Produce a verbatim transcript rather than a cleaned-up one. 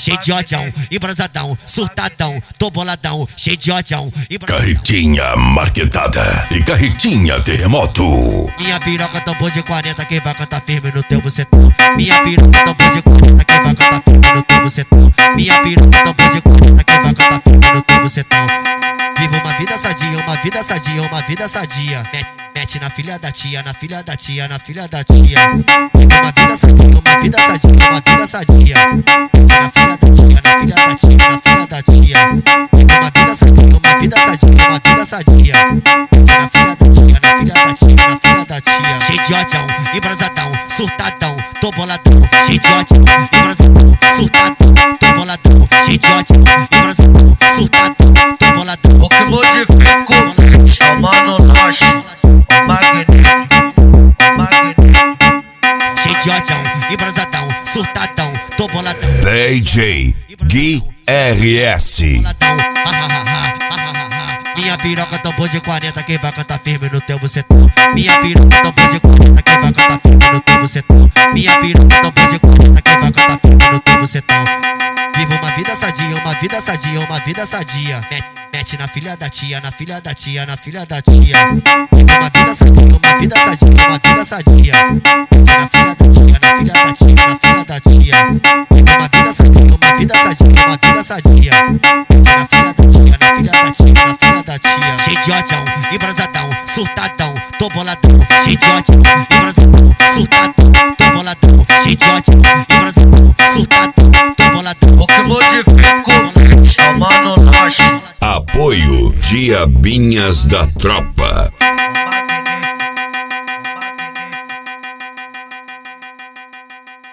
cheio de odião, embrasadão, surtadão, tô boladão, cheio de odião, carretinha marquetada e carretinha terremoto. Minha piroca tambor de quarenta, quem vai cantar firme no teu bucetão. Minha piroca tambor de quarenta, quem vai cantar firme no teu bucetão. Minha piroca tambor de quarenta, quem vai cantar firme no teu bucetão. Viva uma vida sadia, uma vida sadia, uma vida sadia. Mete na filha da tia, na filha da tia, na filha da tia. Viva uma vida sadia, uma vida sadia, uma vida sadia. Mete na filha da tia, na filha da tia, na filha da tia. Viva uma vida sadia, uma vida sadia, uma vida sadia. Mete na filha da tia, na filha da tia, na filha da tia. Cheio de odião, embrasadão, surtadão, tô boladão. Cheio de odião, embrasadão, surtadão, tô boladão. Cheio de odião, embrasadão, surtadão, tô boladão. O que modificou, chamando nós, o magnífico, o magnífico. Cheio de odião, embrasadão, surtadão, tô boladão. D J Gui R S. Minha piroca tambor de quarenta, quem vai cantar firme no teu bucetão. Minha piroca tambor de quarenta, quem vai cantar firme no teu bucetão. Minha piroca tambor de quarenta, quem vai cantar firme no teu bucetão. Viva uma vida sadia, uma vida sadia, uma vida sadia. Mete na filha da tia, na filha da tia, na filha da tia. Viva uma vida sadia, uma vida sadia, uma vida sadia. Mete na filha da tia, na filha da tia, na filha da tia. Viva uma vida sadia, uma vida sadia, uma vida sadia. Mete na filha da tia, na filha da tia, na filha da tia. Cheio de odião, embrasadão, surtadão, tô boladão. Cheio de odião, embrasadão, surtadão, tô boladão. Cheio de odião, embrasadão, surtadão, tô boladão. O que modificou, chamando nós. Apoio Diabinhas da Tropa.